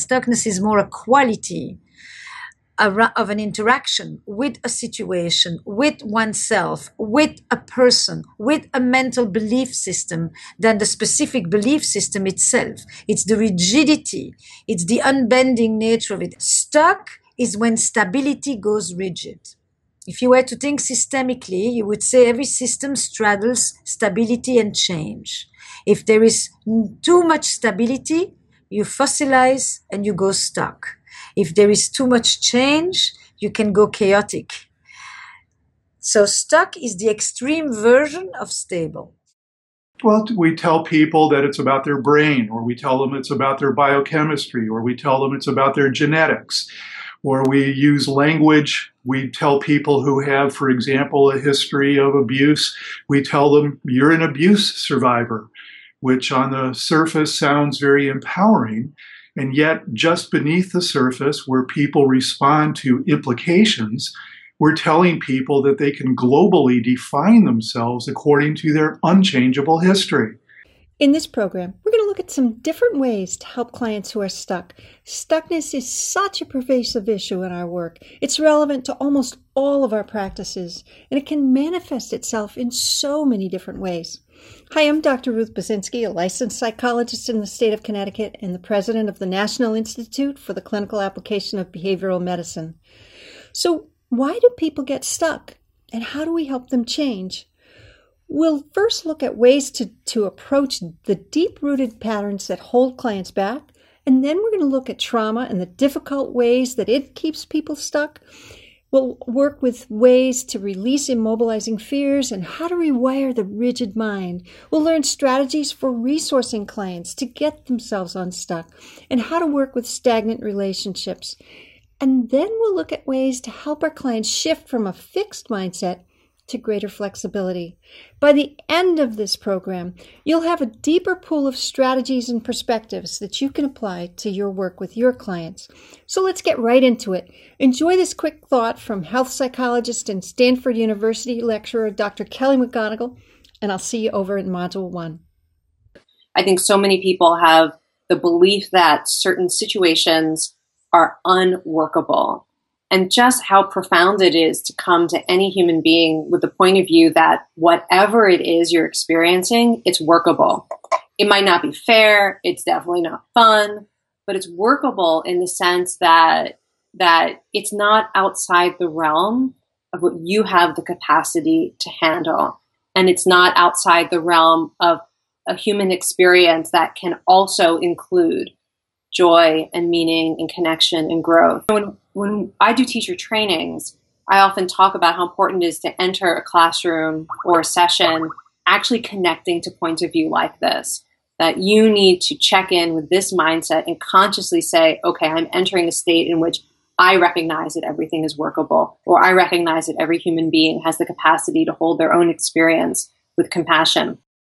Stuckness is more a quality of an interaction with a situation, with oneself, with a person, with a mental belief system than the specific belief system itself. It's the rigidity. It's the unbending nature of it. Stuck is when stability goes rigid. If you were to think systemically, you would say every system straddles stability and change. If there is too much stability, you fossilize and you go stuck. If there is too much change, you can go chaotic. So stuck is the extreme version of stable. Well, we tell people that it's about their brain, or we tell them it's about their biochemistry, or we tell them it's about their genetics, or we use language. We tell people who have, for example, a history of abuse, we tell them you're an abuse survivor, which on the surface sounds very empowering. And yet, just beneath the surface, where people respond to implications, we're telling people that they can globally define themselves according to their unchangeable history. In this program, we're going to look at some different ways to help clients who are stuck. Stuckness is such a pervasive issue in our work. It's relevant to almost all of our practices, and it can manifest itself in so many different ways. Hi, I'm Dr. Ruth Basinski, a licensed psychologist in the state of Connecticut and the president of the National Institute for the Clinical Application of Behavioral Medicine. So, why do people get stuck, and how do we help them change? We'll first look at ways to approach the deep-rooted patterns that hold clients back, and then we're going to look at trauma and the difficult ways that it keeps people stuck. We'll work with ways to release immobilizing fears and how to rewire the rigid mind. We'll learn strategies for resourcing clients to get themselves unstuck and how to work with stagnant relationships. And then we'll look at ways to help our clients shift from a fixed mindset to greater flexibility. By the end of this program, you'll have a deeper pool of strategies and perspectives that you can apply to your work with your clients. So let's get right into it. Enjoy this quick thought from health psychologist and Stanford University lecturer Dr. Kelly McGonigal, and I'll see you over in Module 1. I think so many people have the belief that certain situations are unworkable. And just how profound it is to come to any human being with the point of view that whatever it is you're experiencing, it's workable. It might not be fair, it's definitely not fun, but it's workable in the sense that it's not outside the realm of what you have the capacity to handle. And it's not outside the realm of a human experience that can also include joy and meaning and connection and growth. When I do teacher trainings, I often talk about how important it is to enter a classroom or a session actually connecting to points of view like this, that you need to check in with this mindset and consciously say, okay, I'm entering a state in which I recognize that everything is workable, or I recognize that every human being has the capacity to hold their own experience with compassion.